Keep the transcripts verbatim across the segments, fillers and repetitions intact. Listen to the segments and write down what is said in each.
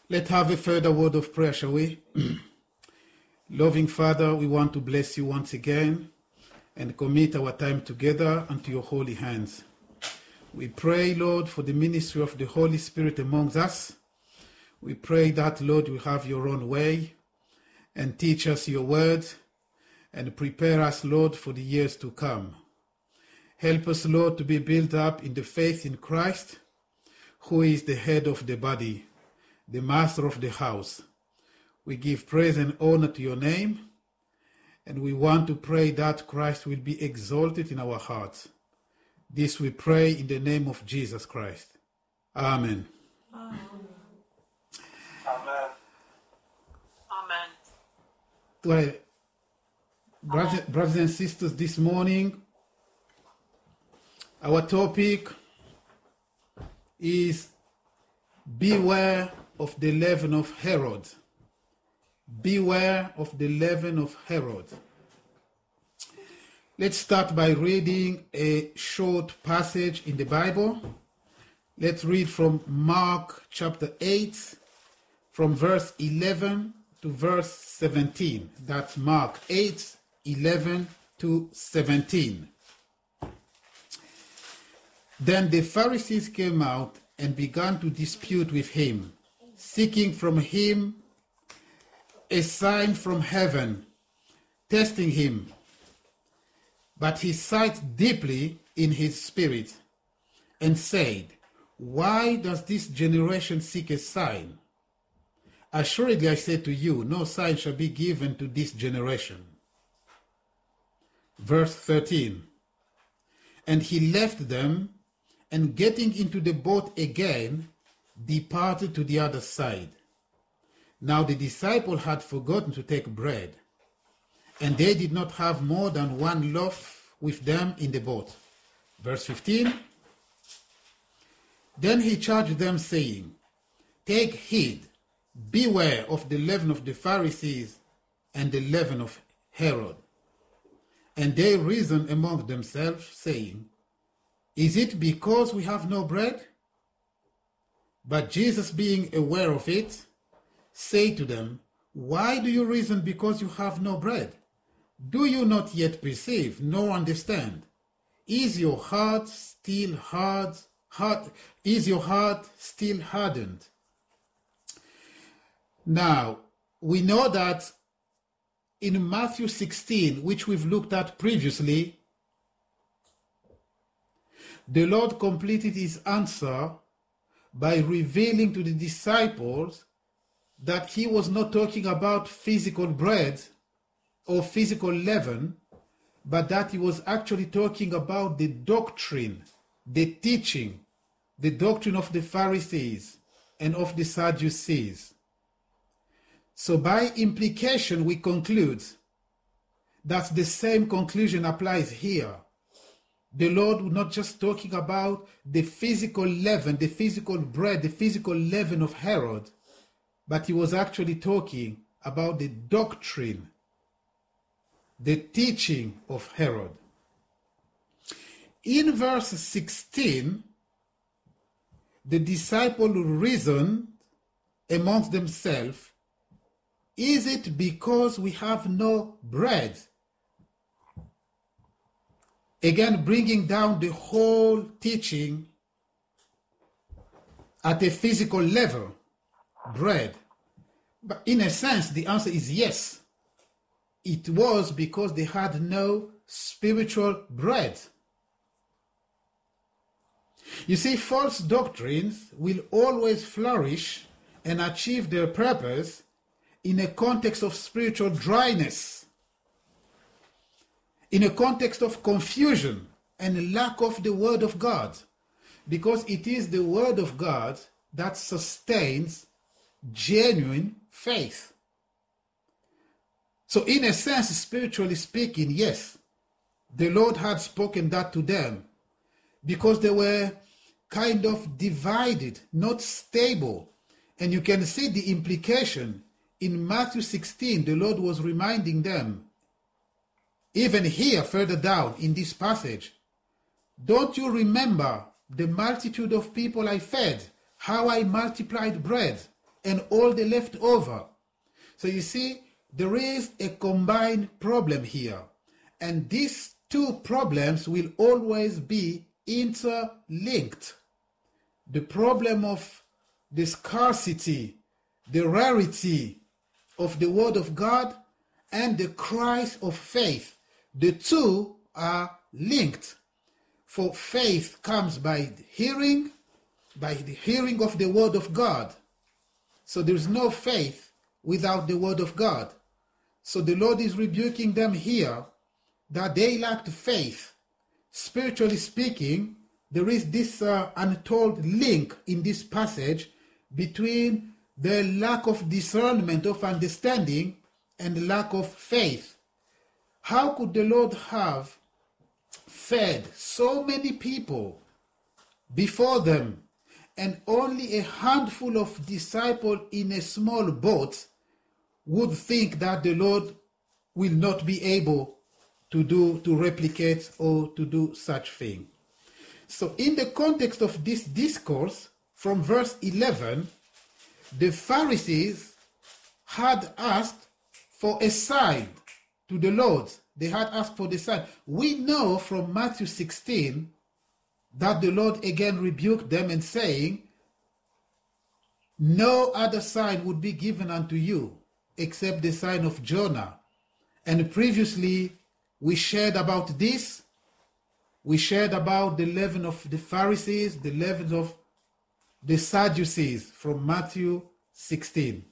Let's have a further word of prayer, shall we? Loving Father, we want to bless you once again and commit our time together unto your holy hands. We pray, Lord, for the ministry of the Holy Spirit amongst us. We pray that, Lord, you have your own way and teach us your word and prepare us, Lord, for the years to come. Help us, Lord, to be built up in the faith in Christ, who is the head of the body, the master of the house. We give praise and honor to your name, and we want to pray that Christ will be exalted in our hearts. This we pray in the name of Jesus Christ. Amen. Amen. Amen. Amen. Well, brothers, brothers and sisters, this morning, our topic is beware of the leaven of Herod. Beware of the leaven of Herod. Let's start by reading a short passage in the Bible. Let's read from Mark chapter eight, from verse eleven to verse seventeen. That's Mark eight, eleven to seventeen. Then the Pharisees came out and began to dispute with him, seeking from him a sign from heaven, testing him. But he sighed deeply in his spirit and said, "Why does this generation seek a sign? Assuredly I say to you, no sign shall be given to this generation." Verse thirteen. And he left them, and getting into the boat again, departed to the other side. Now the disciple had forgotten to take bread, and they did not have more than one loaf with them in the boat. Verse fifteen. Then he charged them, saying, "Take heed, beware of the leaven of the Pharisees and the leaven of Herod." And they reasoned among themselves, saying, "Is it because we have no bread?" But Jesus, being aware of it, said to them, "Why do you reason because you have no bread? Do you not yet perceive, nor understand? Is your heart still hard? hard is your heart still hardened?" Now, we know that in Matthew sixteen, which we've looked at previously, the Lord completed his answer by revealing to the disciples that he was not talking about physical bread or physical leaven, but that he was actually talking about the doctrine, the teaching, the doctrine of the Pharisees and of the Sadducees. So by implication, we conclude that the same conclusion applies here. The Lord was not just talking about the physical leaven, the physical bread, the physical leaven of Herod, but he was actually talking about the doctrine, the teaching of Herod. In verse sixteen, the disciples reasoned amongst themselves, "Is it because we have no bread?" Again, bringing down the whole teaching at a physical level, bread. But in a sense, the answer is yes. It was because they had no spiritual bread. You see, false doctrines will always flourish and achieve their purpose in a context of spiritual dryness, in a context of confusion and lack of the Word of God, because it is the Word of God that sustains genuine faith. So in a sense, spiritually speaking, yes, the Lord had spoken that to them because they were kind of divided, not stable. And you can see the implication in Matthew sixteen. The Lord was reminding them, even here further down in this passage, "Don't you remember the multitude of people I fed, how I multiplied bread and all the leftover. So you see, there is a combined problem here. And these two problems will always be interlinked. The problem of the scarcity, the rarity of the Word of God, and the cries of faith. The two are linked. For faith comes by hearing, by the hearing of the Word of God. So there is no faith without the Word of God. So the Lord is rebuking them here that they lacked faith. Spiritually speaking, there is this uh, untold link in this passage between the lack of discernment of understanding and lack of faith. How could the Lord have fed so many people before them and only a handful of disciples in a small boat would think that the Lord will not be able to do, to replicate or to do such thing? So in the context of this discourse, from verse eleven, the Pharisees had asked for a sign to the Lord. They had asked for the sign. We know from Matthew sixteen that the Lord again rebuked them and saying, no other sign would be given unto you except the sign of Jonah. And previously we shared about this. We shared about the leaven of the Pharisees, the leaven of the Sadducees from Matthew sixteen.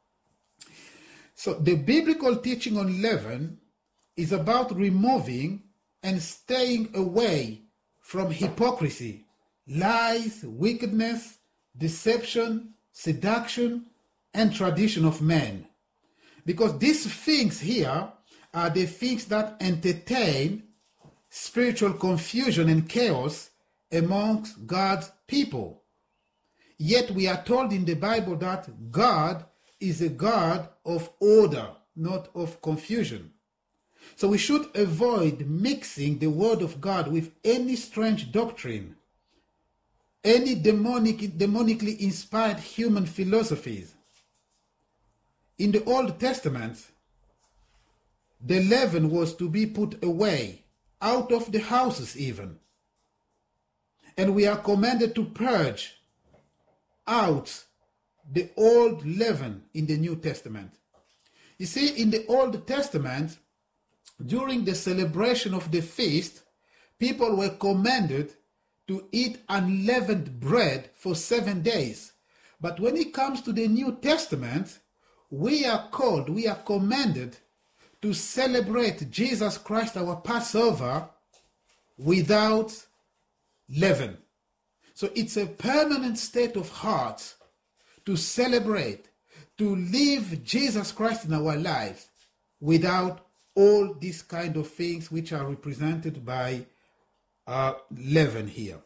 So the biblical teaching on leaven is about removing and staying away from hypocrisy, lies, wickedness, deception, seduction, and tradition of men. Because these things here are the things that entertain spiritual confusion and chaos amongst God's people. Yet we are told in the Bible that God is a God of order, not of confusion. So we should avoid mixing the Word of God with any strange doctrine, any demonic, demonically inspired human philosophies. In the Old Testament, the leaven was to be put away, out of the houses even. And we are commanded to purge out the old leaven in the New Testament. You see, in the Old Testament, during the celebration of the feast, people were commanded to eat unleavened bread for seven days. But when it comes to the New Testament, we are called, we are commanded to celebrate Jesus Christ, our Passover, without leaven. So it's a permanent state of heart to celebrate, to live Jesus Christ in our lives without all these kind of things which are represented by uh, leaven here.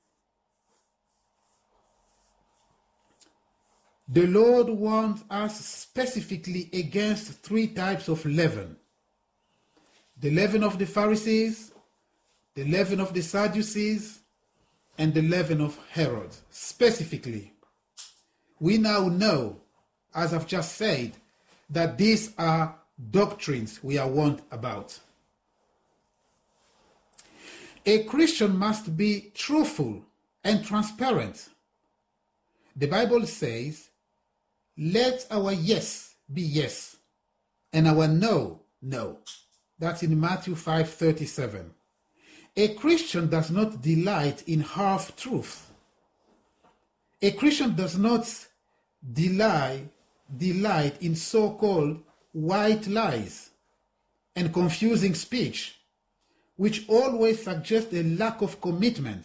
The Lord warns us specifically against three types of leaven. The leaven of the Pharisees, the leaven of the Sadducees, and the leaven of Herod. Specifically, we now know, as I've just said, that these are doctrines we are warned about. A Christian must be truthful and transparent. The Bible says, let our yes be yes, and our no, no. That's in Matthew five thirty-seven. A Christian does not delight in half-truth. A Christian does not delight, delight in so-called white lies and confusing speech, which always suggest a lack of commitment.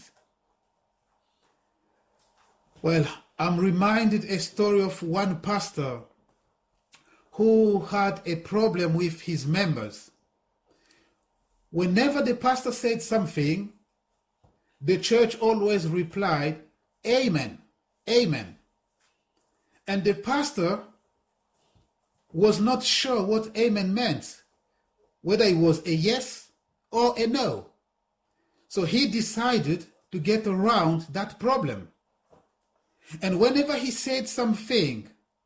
Well, I'm reminded a story of one pastor who had a problem with his members. Whenever the pastor said something, the church always replied, Amen, Amen. And the pastor was not sure what Amen meant, whether it was a yes or a no. So he decided to get around that problem. And whenever he said something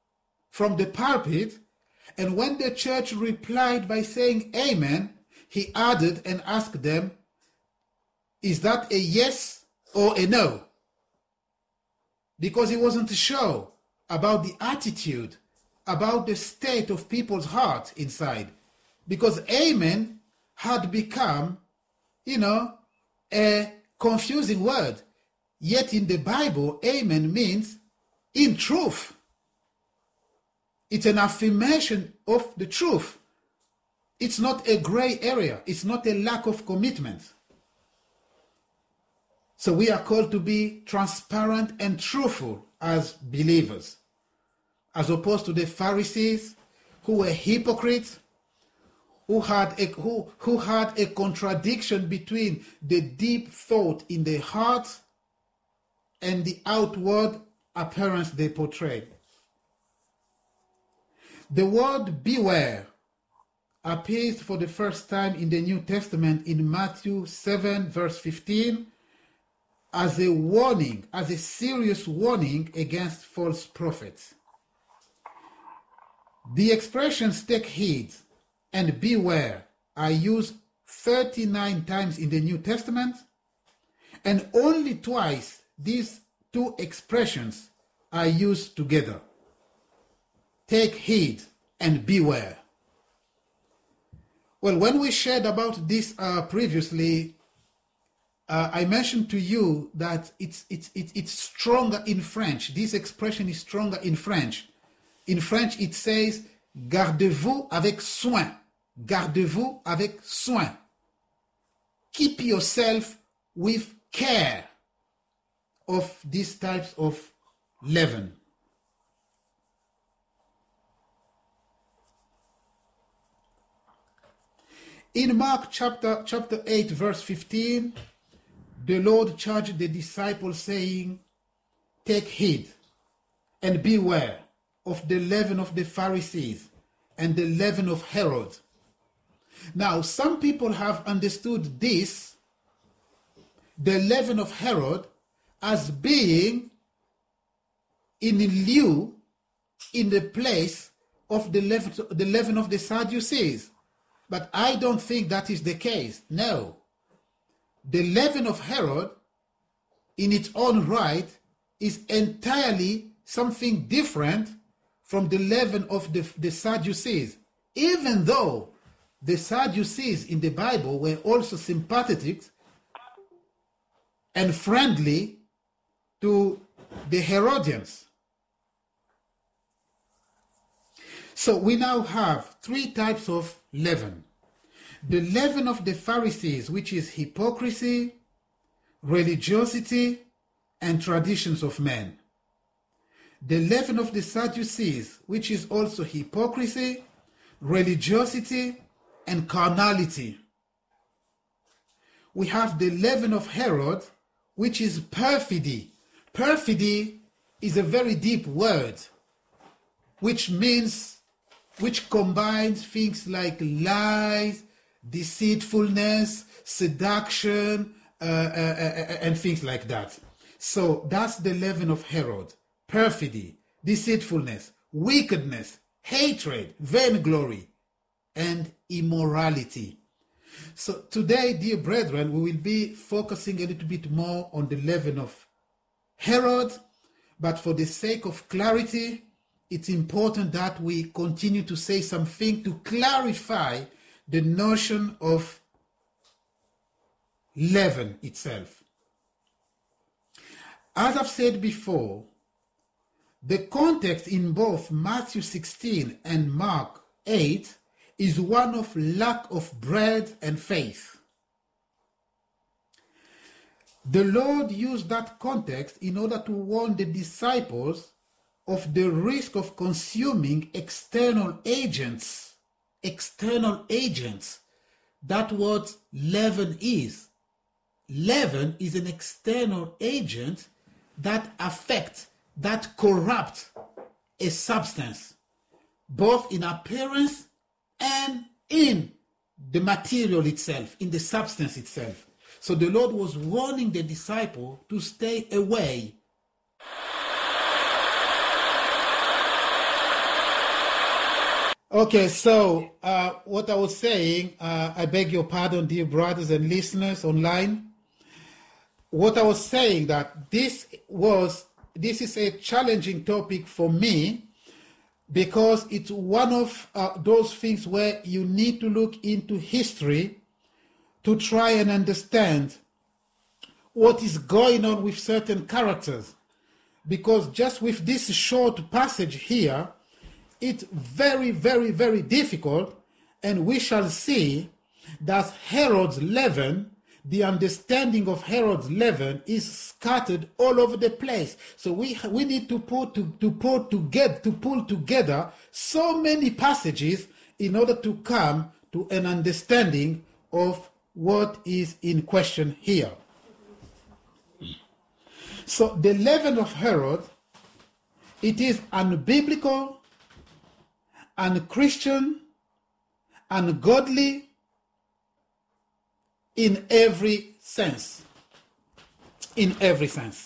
from the pulpit, and when the church replied by saying amen, he added and asked them, is that a yes or a no? Because he wasn't sure about the attitude, about the state of people's heart inside. Because amen had become, you know, a confusing word. Yet in the Bible, amen means in truth. It's an affirmation of the truth. It's not a gray area. It's not a lack of commitment. So we are called to be transparent and truthful as believers, as opposed to the Pharisees, who were hypocrites, who had a, who, who had a contradiction between the deep thought in their heart and the outward appearance they portrayed. The word beware appears for the first time in the New Testament in Matthew seven, verse fifteen, as a warning, as a serious warning against false prophets. The expressions take heed and beware are used thirty-nine times in the New Testament, and only twice these two expressions are used together. Take heed and beware. Well, when we shared about this uh, previously, uh, I mentioned to you that it's, it's, it's, it's stronger in French. This expression is stronger in French. In French, it says, gardez-vous avec soin. Gardez-vous avec soin. Keep yourself with care of these types of leaven. In Mark chapter, chapter eight, verse fifteen, the Lord charged the disciples saying, take heed and beware of the leaven of the Pharisees and the leaven of Herod. Now, some people have understood this, the leaven of Herod, as being in lieu, in the place of the leaven, the leaven of the Sadducees. But I don't think that is the case. No. The leaven of Herod, in its own right, is entirely something different from the leaven of the, the Sadducees. Even though the Sadducees in the Bible were also sympathetic and friendly to the Herodians. So we now have three types of leaven. The leaven of the Pharisees, which is hypocrisy, religiosity, and traditions of men. The leaven of the Sadducees, which is also hypocrisy, religiosity, and carnality. We have the leaven of Herod, which is perfidy. Perfidy is a very deep word, which means, which combines things like lies, deceitfulness, seduction, uh, uh, uh, and things like that. So that's the leaven of Herod. Perfidy, deceitfulness, wickedness, hatred, vainglory, and immorality. So today, dear brethren, we will be focusing a little bit more on the leaven of Herod, but for the sake of clarity, it's important that we continue to say something to clarify the notion of leaven itself. As I've said before, the context in both Matthew sixteen and Mark eight is one of lack of bread and faith. The Lord used that context in order to warn the disciples of the risk of consuming external agents. External agents. That's what leaven is. Leaven is an external agent that affects, that corrupts a substance, both in appearance and in the material itself, in the substance itself. So the Lord was warning the disciple to stay away Okay, so uh, what I was saying, uh, I beg your pardon, dear brothers and listeners online. What I was saying that this was, this is a challenging topic for me because it's one of uh, those things where you need to look into history to try and understand what is going on with certain characters. Because just with this short passage here, it's very, very, very difficult, and we shall see that Herod's leaven, the understanding of Herod's leaven, is scattered all over the place. So we we need to put to, to put together to pull together so many passages in order to come to an understanding of what is in question here. So the leaven of Herod, it is unbiblical, unchristian, ungodly in every sense. In every sense.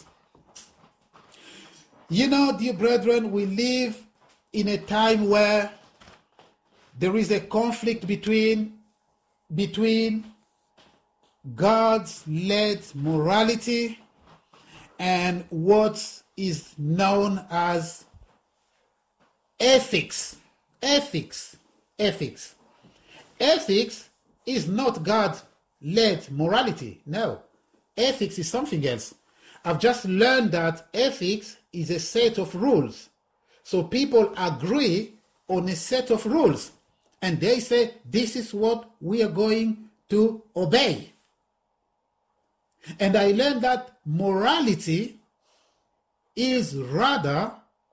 You know, dear brethren, we live in a time where there is a conflict between, between God's led morality and what is known as ethics. Ethics. Ethics. Ethics is not God-led morality. No. Ethics is something else. I've just learned that ethics is a set of rules. So people agree on a set of rules. And they say, this is what we are going to obey. And I learned that morality is rather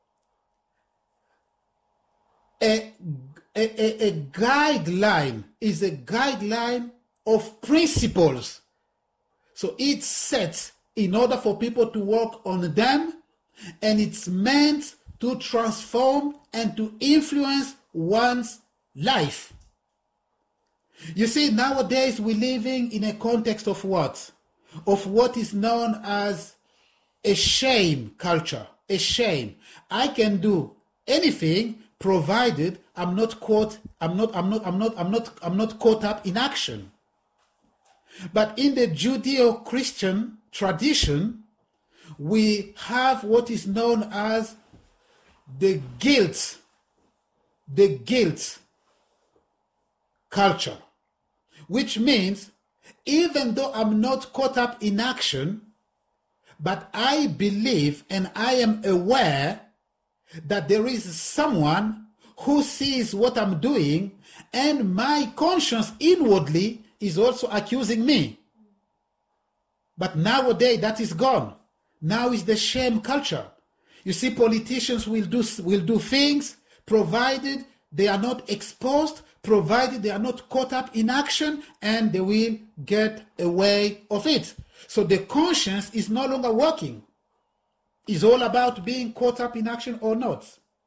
a, a, a guideline, is a guideline of principles. So it's set in order for people to work on them, and it's meant to transform and to influence one's life. You see, nowadays we're living in a context of what? Of what is known as a shame culture. A shame. I can do anything provided I'm not caught, I'm not, I'm not, I'm not, I'm not, I'm not caught up in action. But in the Judeo-Christian tradition, we have what is known as the guilt, the guilt culture, which means even though I'm not caught up in action, but I believe and I am aware that there is someone who sees what I'm doing, and my conscience inwardly is also accusing me. But nowadays that is gone. Now is the shame culture. You see, politicians will do, will do things provided they are not exposed, provided they are not caught up in action, and they will get away of it. So the conscience is no longer working. It's all about being caught up in action or not.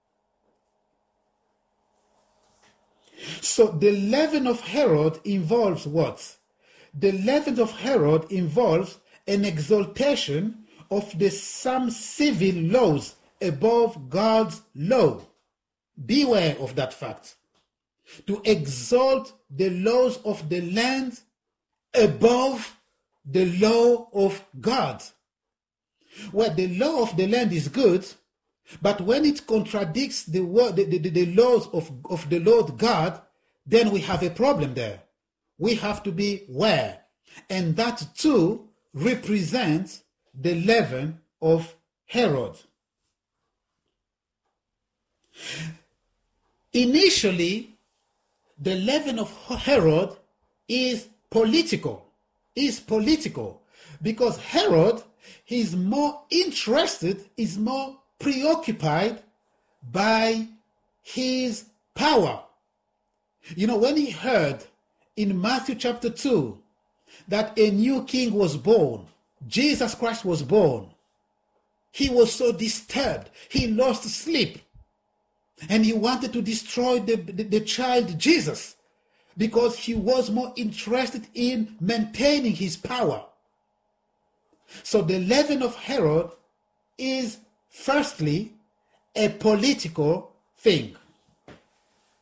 So the leaven of Herod involves what? The leaven of Herod involves an exaltation of the some civil laws above God's law. Beware of that fact. To exalt the laws of the land above the law of God. Well, the law of the land is good, but when it contradicts the, word, the, the, the laws of, of the Lord God, then we have a problem there. We have to be aware. And that too represents the leaven of Herod. Initially, the leaven of Herod is political, is political, because Herod is more interested, is more preoccupied by his power. You know, when he heard in Matthew chapter two that a new king was born, Jesus Christ was born, he was so disturbed, he lost sleep. And he wanted to destroy the, the, the child Jesus because he was more interested in maintaining his power. So the leaven of Herod is firstly a political thing.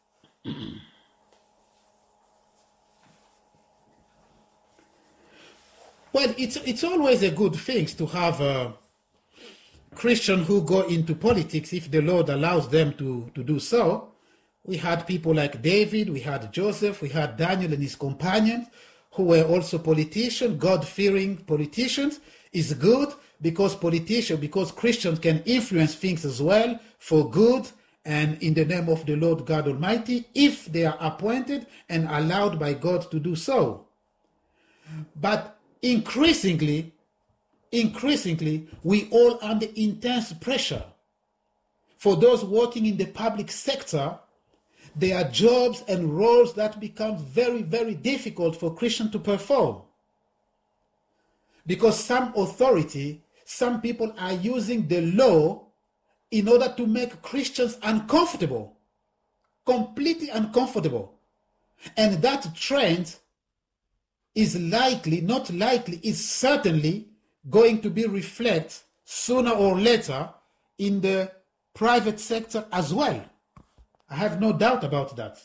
Well, it's it's always a good thing to have a Christian who go into politics if the Lord allows them to, to do so. We had people like David, we had Joseph, we had Daniel and his companions who were also politicians, God-fearing politicians. Is good because politicians, because Christians can influence things as well for good and in the name of the Lord God Almighty if they are appointed and allowed by God to do so. But increasingly, increasingly, we all under intense pressure. For those working in the public sector, there are jobs and roles that become very, very difficult for Christians to perform. Because some authority, some people are using the law in order to make Christians uncomfortable, completely uncomfortable. And that trend is likely, not likely, is certainly going to be reflected sooner or later in the private sector as well. I have no doubt about that.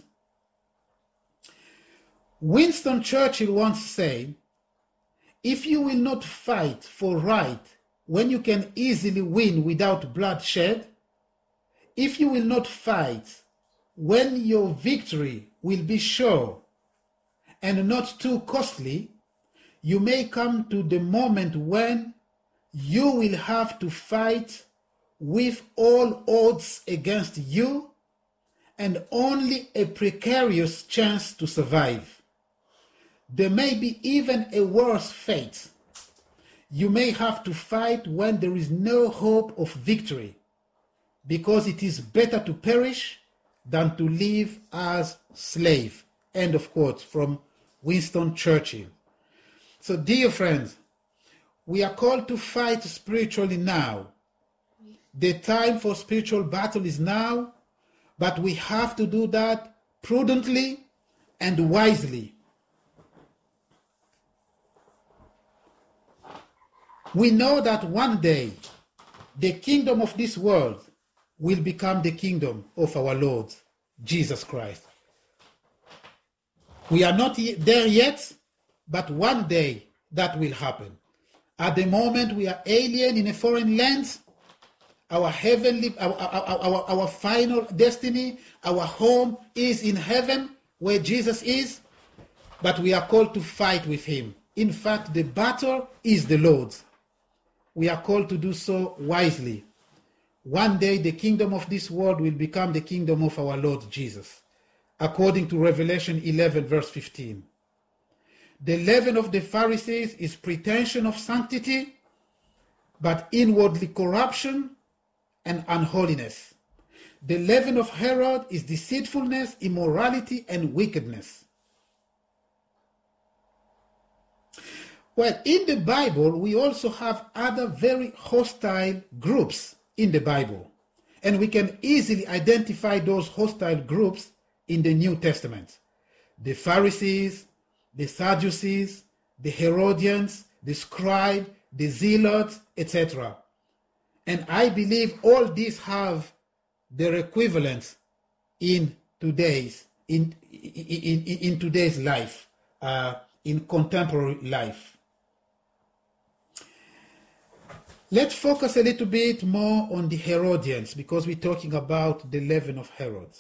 Winston Churchill once said, if you will not fight for right when you can easily win without bloodshed, if you will not fight when your victory will be sure and not too costly, you may come to the moment when you will have to fight with all odds against you and only a precarious chance to survive. There may be even a worse fate. You may have to fight when there is no hope of victory, because it is better to perish than to live as slave. End of quote from Winston Churchill. So, dear friends, we are called to fight spiritually now. The time for spiritual battle is now, but we have to do that prudently and wisely. We know that one day the kingdom of this world will become the kingdom of our Lord Jesus Christ. We are not there yet, but one day that will happen. At the moment we are alien in a foreign land. Our heavenly, our, our, our, our final destiny, our home is in heaven where Jesus is, but we are called to fight with him. In fact, the battle is the Lord's. We are called to do so wisely. One day the kingdom of this world will become the kingdom of our Lord Jesus, according to Revelation eleven verse fifteen. The leaven of the Pharisees is pretension of sanctity, but inwardly corruption and unholiness. The leaven of Herod is deceitfulness, immorality, and wickedness. Well, in the Bible, we also have other very hostile groups in the Bible, and we can easily identify those hostile groups in the New Testament. The Pharisees, the Sadducees, the Herodians, the scribes, the zealots, et cetera. And I believe all these have their equivalents in today's in in, in, in today's life, uh, in contemporary life. Let's focus a little bit more on the Herodians, because we're talking about the leaven of Herod.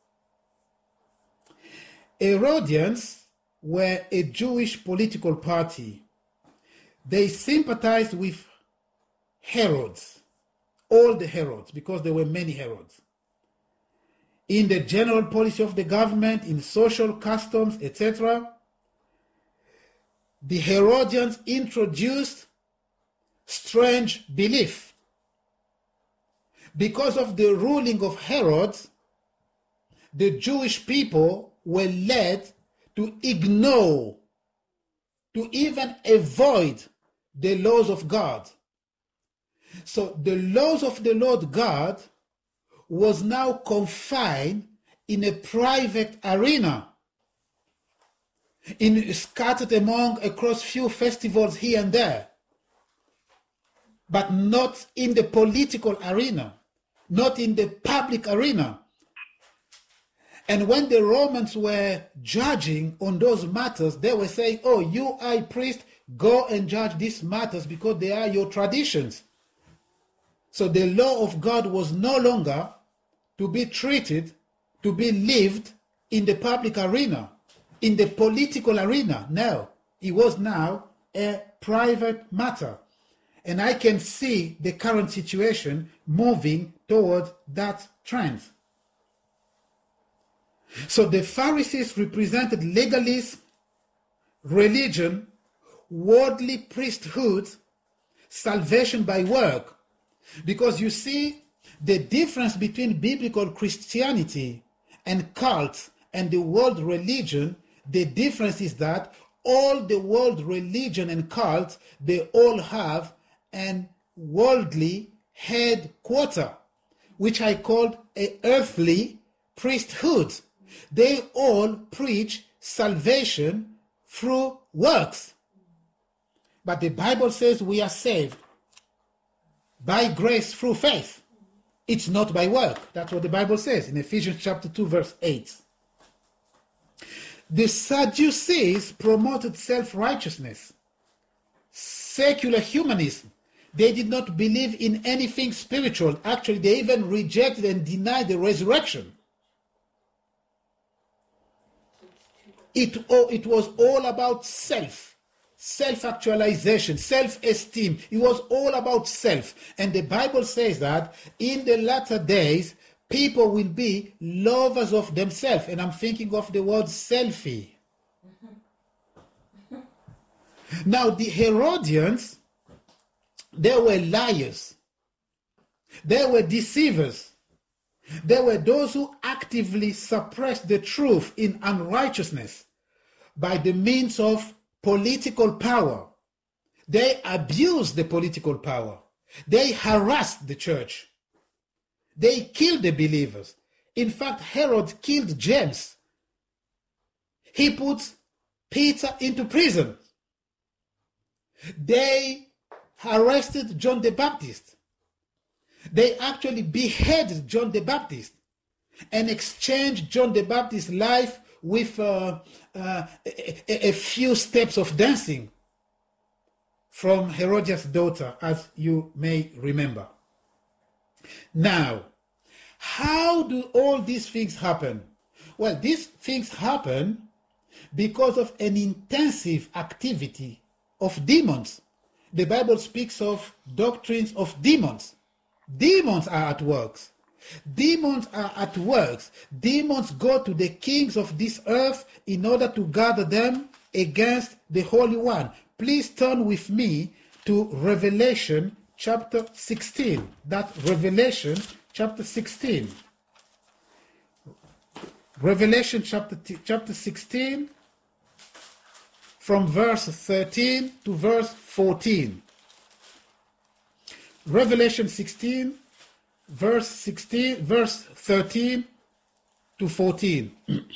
Herodians were a Jewish political party. They sympathized with Herods, all the Herods, because there were many Herods. In the general policy of the government, in social customs, et cetera, the Herodians introduced strange belief. Because of the ruling of Herod, the Jewish people were led to ignore, to even avoid the laws of God. So the laws of the Lord God was now confined in a private arena, in scattered among across few festivals here and there, but not in the political arena, not in the public arena. And when the Romans were judging on those matters, they were saying, oh, you high priest, go and judge these matters because they are your traditions. So the law of God was no longer to be treated, to be lived in the public arena, in the political arena. No, it was now a private matter. And I can see the current situation moving toward that trend. So the Pharisees represented legalism, religion, worldly priesthood, salvation by work. Because you see, the difference between biblical Christianity and cults and the world religion, the difference is that all the world religion and cults, they all have an worldly headquarter, which I called a earthly priesthood. They all preach salvation through works. But the Bible says we are saved by grace through faith. It's not by work. That's what the Bible says in Ephesians chapter two, verse eight. The Sadducees promoted self-righteousness, secular humanism. They did not believe in anything spiritual. Actually, they even rejected and denied the resurrection. It, oh, it was all about self, self-actualization, self-esteem. It was all about self. And the Bible says that in the latter days, people will be lovers of themselves. And I'm thinking of the word selfie. Now, the Herodians, they were liars. They were deceivers. They were those who actively suppressed the truth in unrighteousness by the means of political power. They abused the political power. They harassed the church. They killed the believers. In fact, Herod killed James. He put Peter into prison. They arrested John the Baptist. They actually beheaded John the Baptist and exchanged John the Baptist's life with uh, uh, a, a few steps of dancing from Herodias' daughter, as you may remember. Now, how do all these things happen? Well, these things happen because of an intensive activity of demons. The Bible speaks of doctrines of demons. Demons are at work. Demons are at work. Demons go to the kings of this earth in order to gather them against the Holy One. Please turn with me to Revelation chapter sixteen. That Revelation chapter sixteen. Revelation chapter, chapter sixteen, from verse thirteen to verse fourteen. Revelation sixteen, verse sixteen, verse thirteen to fourteen.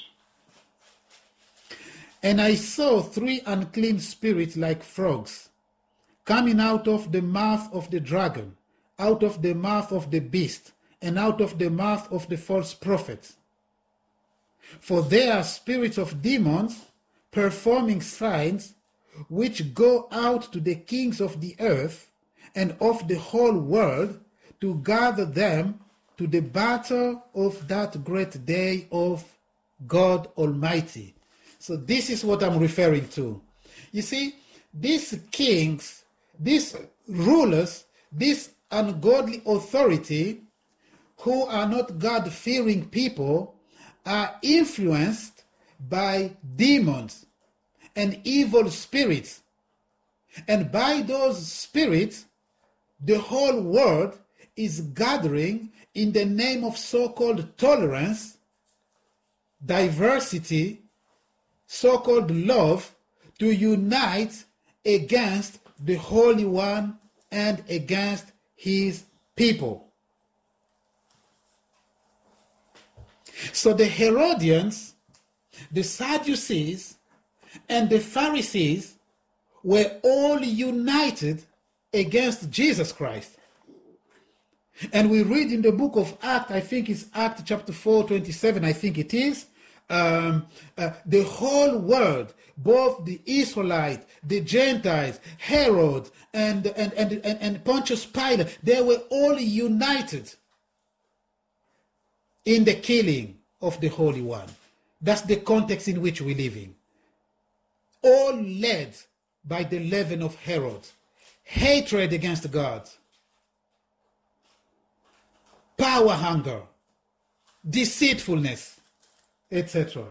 And I saw three unclean spirits like frogs coming out of the mouth of the dragon, out of the mouth of the beast, and out of the mouth of the false prophet. For they are spirits of demons performing signs which go out to the kings of the earth and of the whole world to gather them to the battle of that great day of God Almighty. So this is what I'm referring to. You see, these kings, these rulers, this ungodly authority who are not God-fearing people are influenced by demons and evil spirits. And by those spirits, the whole world is gathering in the name of so-called tolerance, diversity, so-called love, to unite against the Holy One and against his people. So the Herodians, the Sadducees, and the Pharisees were all united against Jesus Christ. And we read in the book of Acts, I think it's Acts chapter four, twenty-seven, I think it is, um, uh, the whole world, both the Israelites, the Gentiles, Herod, and, and, and, and, and Pontius Pilate, they were all united in the killing of the Holy One. That's the context in which we live in. All led by the leaven of Herod, hatred against God, power hunger, deceitfulness, et cetera.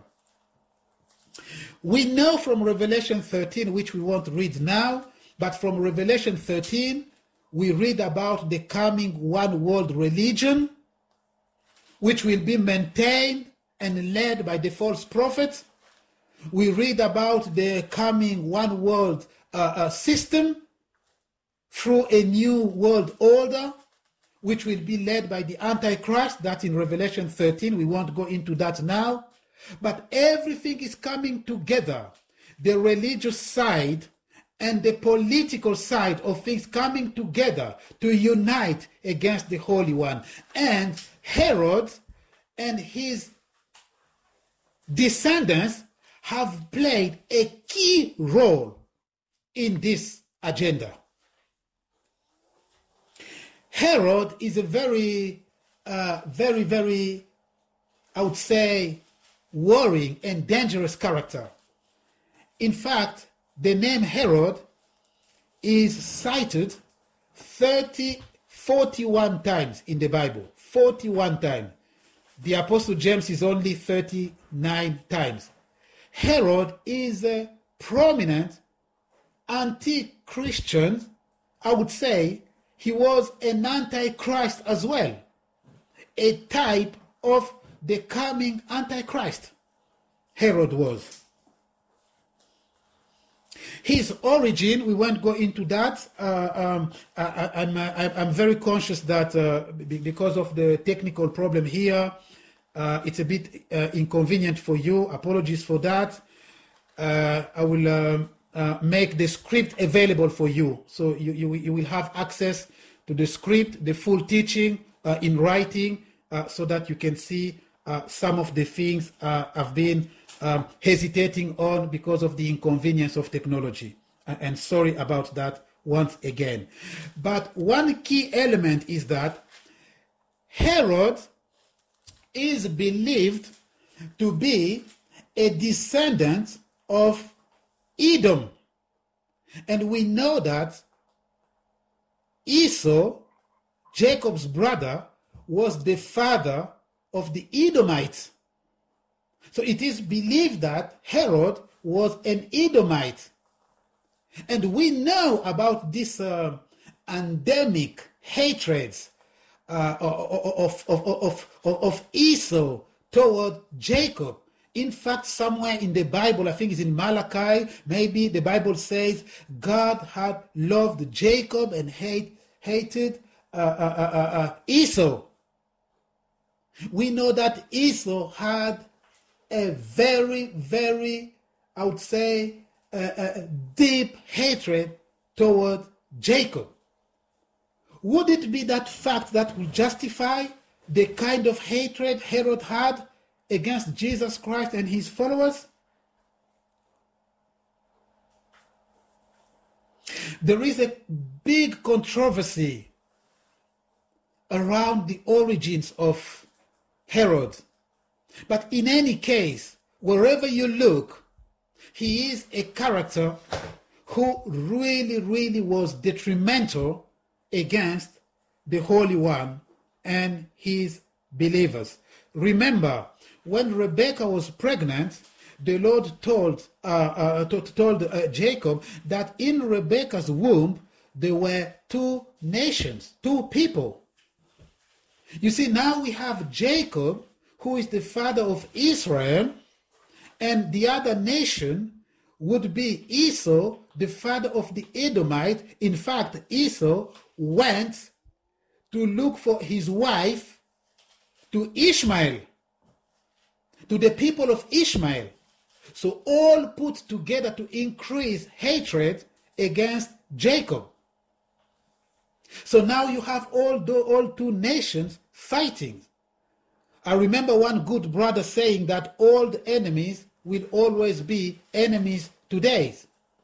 We know from Revelation thirteen, which we won't read now, but from Revelation thirteen, we read about the coming one world religion, which will be maintained and led by the false prophets. We read about the coming one world uh, uh, system through a new world order, which will be led by the Antichrist. That's in Revelation thirteen. We won't go into that now. But everything is coming together. The religious side and the political side of things coming together to unite against the Holy One. And Herod and his descendants have played a key role in this agenda. Herod is a very, uh, very, very, I would say, worrying and dangerous character. In fact, the name Herod is cited thirty, forty-one times in the Bible. forty-one times. The Apostle James is only thirty-nine times. Herod is a prominent anti-Christian. I would say he was an antichrist as well, a type of the coming Antichrist. Herod was. His origin, we won't go into that. Uh, um, I, I'm, I'm very conscious that uh, because of the technical problem here, uh, it's a bit uh, inconvenient for you. Apologies for that. Uh, I will um, uh, make the script available for you. So you, you, you will have access to the script, the full teaching uh, in writing, uh, so that you can see uh, some of the things uh, I've been um, hesitating on because of the inconvenience of technology. Uh, and sorry about that once again. But one key element is that Herod is believed to be a descendant of Edom. And we know that Esau, Jacob's brother, was the father of the Edomites. So it is believed that Herod was an Edomite. And we know about this uh, endemic hatreds uh, of, of, of, of, of Esau toward Jacob. In fact, somewhere in the Bible, I think it's in Malachi, maybe the Bible says God had loved Jacob and hate, hated uh, uh, uh, uh, Esau. We know that Esau had a very, very, I would say, uh, uh, deep hatred toward Jacob. Would it be that fact that will justify the kind of hatred Herod had against Jesus Christ and his followers? There is a big controversy around the origins of Herod. But in any case, wherever you look, he is a character who really, really was detrimental against the Holy One and his believers. Remember, when Rebekah was pregnant, the Lord told uh, uh, told uh, Jacob that in Rebekah's womb there were two nations, two people. You see, now we have Jacob, who is the father of Israel, and the other nation would be Esau, the father of the Edomite. In fact, Esau went to look for his wife to Ishmael, to the people of Ishmael. So all put together to increase hatred against Jacob. So now you have all, the, all two nations fighting. I remember one good brother saying that old enemies will always be enemies today.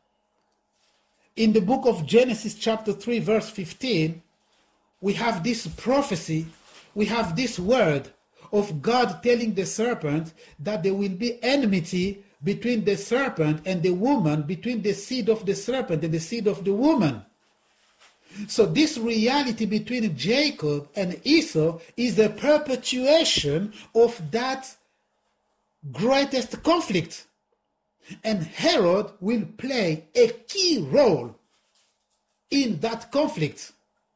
In the book of Genesis chapter three verse fifteen, we have this prophecy, we have this word of God telling the serpent that there will be enmity between the serpent and the woman, between the seed of the serpent and the seed of the woman. So this reality between Jacob and Esau is a perpetuation of that greatest conflict. And Herod will play a key role in that conflict.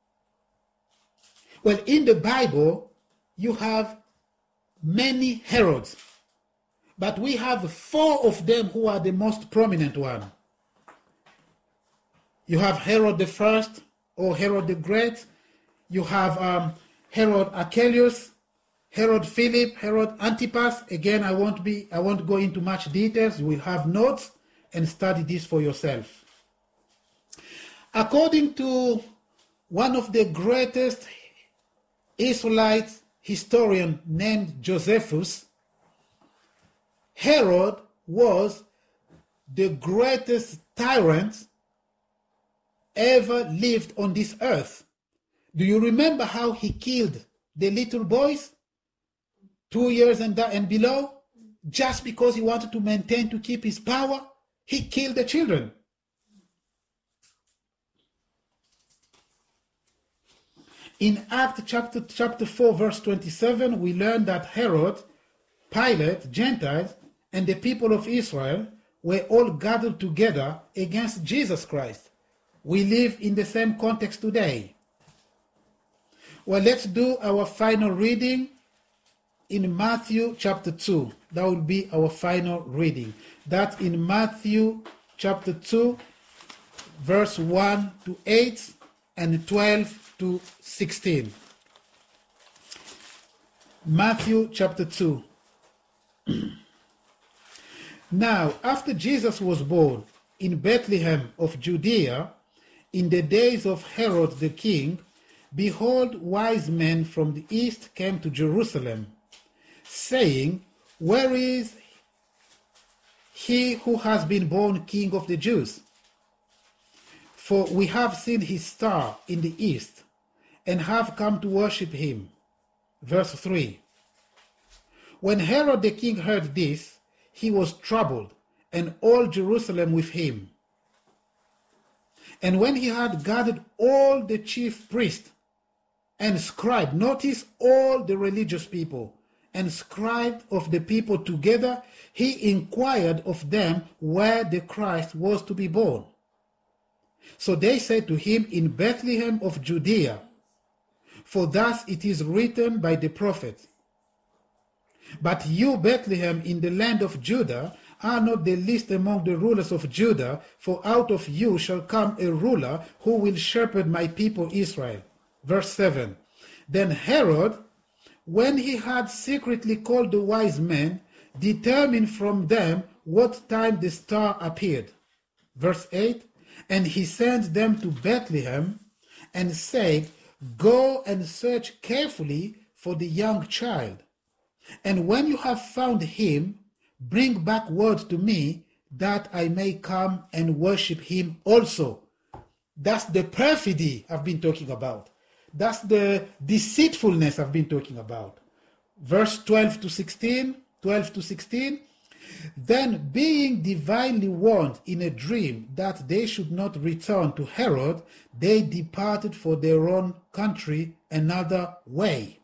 Well, in the Bible, you have many Herods, but we have four of them who are the most prominent one. You have Herod the First, or Herod the Great. You have um, Herod Archelaus, Herod Philip, Herod Antipas. Again, I won't be, I won't go into much details. You will have notes and study this for yourself. According to one of the greatest Israelite historian named Josephus, Herod was the greatest tyrant ever lived on this earth. Do you remember how he killed the little boys, two years and, and below, just because he wanted to maintain, to keep his power? He killed the children. In Acts chapter, chapter four, verse twenty-seven, we learn that Herod, Pilate, Gentiles, and the people of Israel were all gathered together against Jesus Christ. We live in the same context today. Well, let's do our final reading in Matthew chapter two. That will be our final reading. That in Matthew chapter two, verse one to eight and twelve to sixteen. Matthew chapter two. Now, after Jesus was born in Bethlehem of Judea, in the days of Herod the king, behold, wise men from the east came to Jerusalem, saying, where is he who has been born King of the Jews? For we have seen his star in the east, and have come to worship him. Verse three. When Herod the king heard this, he was troubled, and all Jerusalem with him. And when he had gathered all the chief priests and scribes, notice all the religious people, and scribes of the people together, he inquired of them where the Christ was to be born. So they said to him, in Bethlehem of Judea, for thus it is written by the prophet, but you, Bethlehem, in the land of Judah, are not the least among the rulers of Judah, for out of you shall come a ruler who will shepherd my people Israel. Verse seven. Then Herod, when he had secretly called the wise men, determined from them what time the star appeared. Verse eight. And he sent them to Bethlehem and said, go and search carefully for the young child. And when you have found him, bring back word to me, that I may come and worship him also. That's the perfidy I've been talking about. That's the deceitfulness I've been talking about. Verse twelve to sixteen, twelve to sixteen. Then, being divinely warned in a dream that they should not return to Herod, they departed for their own country another way.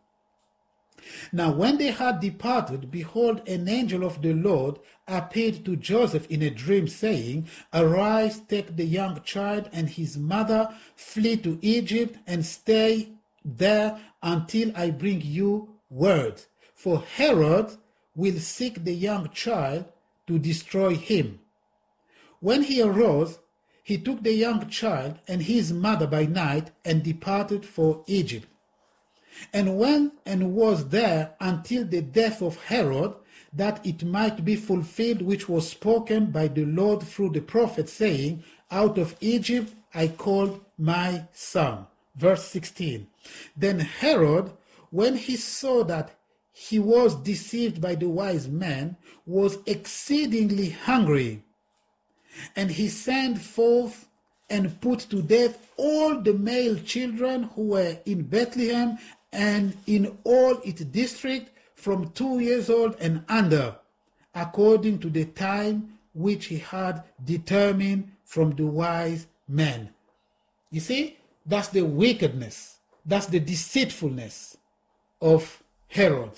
Now when they had departed, behold, an angel of the Lord appeared to Joseph in a dream, saying, arise, take the young child and his mother, flee to Egypt, and stay there until I bring you word. For Herod will seek the young child to destroy him. When he arose, he took the young child and his mother by night and departed for Egypt, and went and was there until the death of Herod, that it might be fulfilled which was spoken by the Lord through the prophet, saying, out of Egypt I called my son. Verse sixteen. Then Herod, when he saw that he was deceived by the wise men, was exceedingly hungry. And he sent forth and put to death all the male children who were in Bethlehem and in all its district from two years old and under, according to the time which he had determined from the wise men. You see, that's the wickedness, that's the deceitfulness of Herod.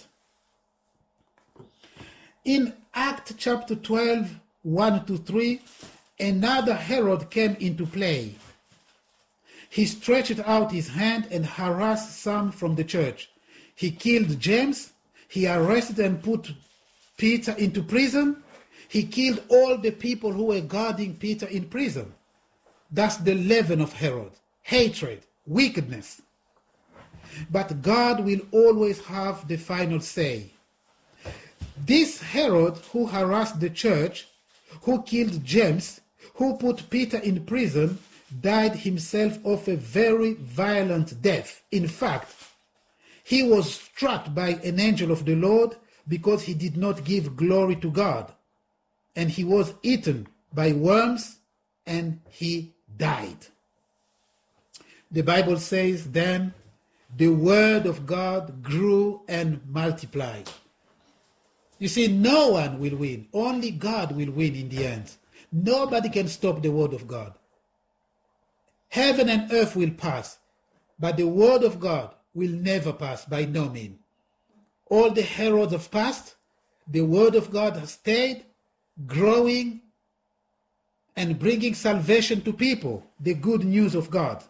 In Acts chapter twelve, one to three, another Herod came into play. He stretched out his hand and harassed some from the church. He killed James. He arrested and put Peter into prison. He killed all the people who were guarding Peter in prison. That's the leaven of Herod. Hatred, wickedness. But God will always have the final say. This Herod who harassed the church, who killed James, who put Peter in prison, died himself of a very violent death. In fact, he was struck by an angel of the Lord because he did not give glory to God. And he was eaten by worms and he died. The Bible says then, the word of God grew and multiplied. You see, no one will win. Only God will win in the end. Nobody can stop the word of God. Heaven and earth will pass, but the word of God will never pass, by no means. All the Herods have passed. The word of God has stayed, growing and bringing salvation to people, the good news of God.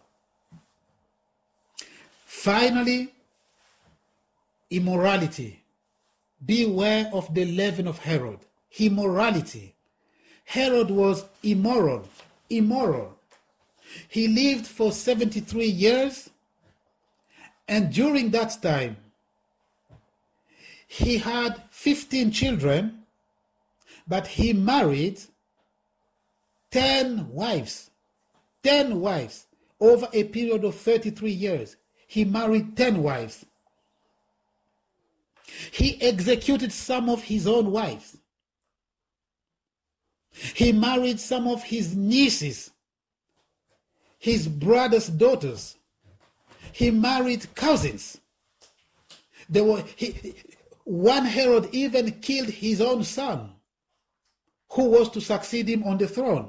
Finally, immorality. Beware of the leaven of Herod. Immorality. Herod was immoral. Immoral. He lived for seventy-three years, and during that time, he had fifteen children, but he married ten wives. ten wives. Over a period of thirty-three years, he married ten wives. He executed some of his own wives. He married some of his nieces, his brother's daughters. He married cousins. There were, he, one Herod even killed his own son, who was to succeed him on the throne.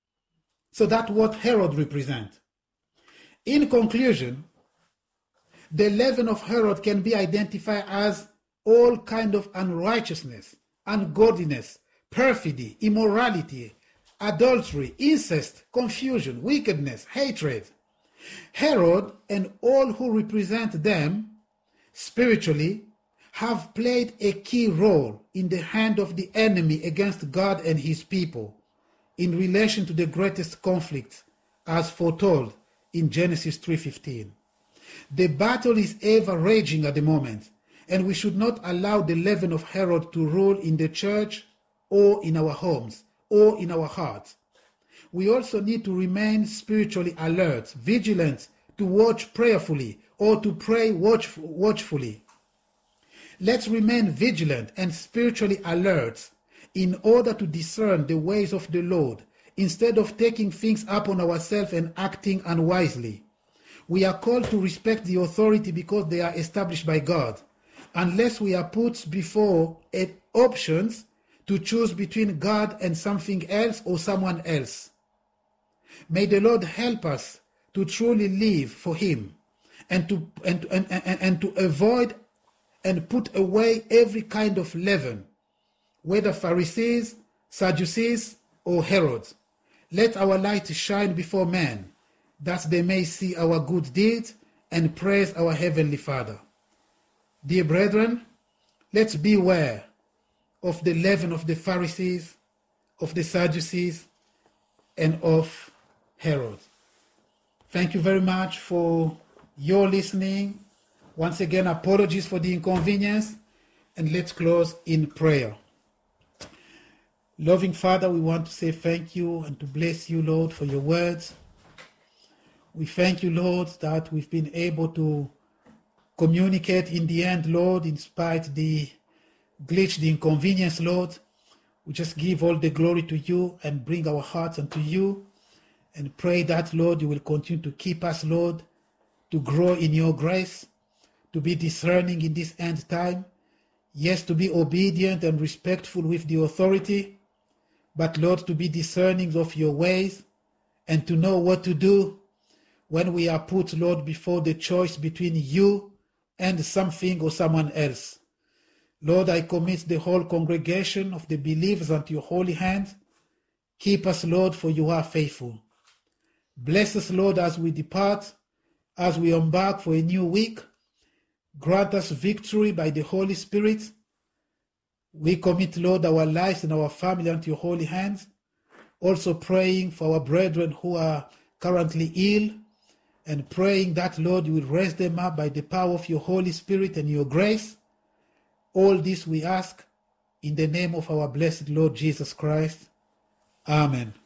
So that's what Herod represents. In conclusion, the leaven of Herod can be identified as all kind of unrighteousness, ungodliness, perfidy, immorality, adultery, incest, confusion, wickedness, hatred. Herod and all who represent them spiritually have played a key role in the hand of the enemy against God and his people in relation to the greatest conflict as foretold in Genesis three fifteen. The battle is ever raging at the moment, and we should not allow the leaven of Herod to rule in the church or in our homes or in our hearts. We also need to remain spiritually alert, vigilant, to watch prayerfully or to pray watch, watchfully. Let's remain vigilant and spiritually alert in order to discern the ways of the Lord instead of taking things upon ourselves and acting unwisely. We are called to respect the authority because they are established by God, unless we are put before options to choose between God and something else or someone else. May the Lord help us to truly live for him and to, and, and, and, and to avoid and put away every kind of leaven, whether Pharisees, Sadducees, or Herods. Let our light shine before men, that they may see our good deeds and praise our Heavenly Father. Dear brethren, let's beware of the leaven of the Pharisees, of the Sadducees, and of Herod. Thank you very much for your listening. Once again, apologies for the inconvenience, and let's close in prayer. Loving Father, we want to say thank you and to bless you, Lord, for your words. We thank you, Lord, that we've been able to communicate in the end, Lord, in spite the glitch, the inconvenience, Lord. We just give all the glory to you and bring our hearts unto you and pray that, Lord, you will continue to keep us, Lord, to grow in your grace, to be discerning in this end time. Yes, to be obedient and respectful with the authority, but, Lord, to be discerning of your ways and to know what to do when we are put, Lord, before the choice between you and something or someone else. Lord, I commit the whole congregation of the believers unto your holy hands. Keep us, Lord, for you are faithful. Bless us, Lord, as we depart, as we embark for a new week. Grant us victory by the Holy Spirit. We commit, Lord, our lives and our family unto your holy hands. Also praying for our brethren who are currently ill and praying that, Lord, you will raise them up by the power of your Holy Spirit and your grace. All this we ask in the name of our blessed Lord Jesus Christ. Amen.